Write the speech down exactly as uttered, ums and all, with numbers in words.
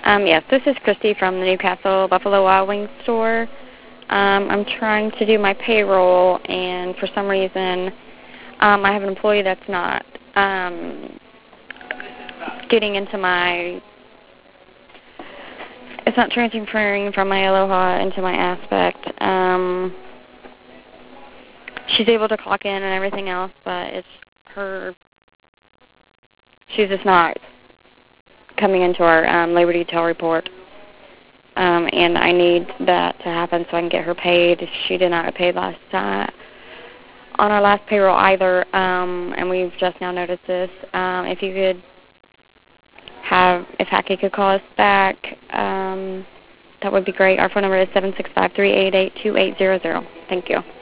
Um, yes, this is Christy from the Newcastle Buffalo Wild Wings store. Um, I'm trying to do my payroll, and for some reason, um, I have an employee that's not um, getting into my, it's not transferring from my Aloha into my Aspect. Um, she's able to clock in and everything else, but it's her, she's just not coming into our um, labor detail report. Um, and I need that to happen so I can get her paid. She did not get paid last time on our last payroll either, um, and we've just now noticed this. Um, if you could have, if Hackey could call us back, um, that would be great. Our phone number is seven six five, three eight eight, two eight zero zero. Thank you.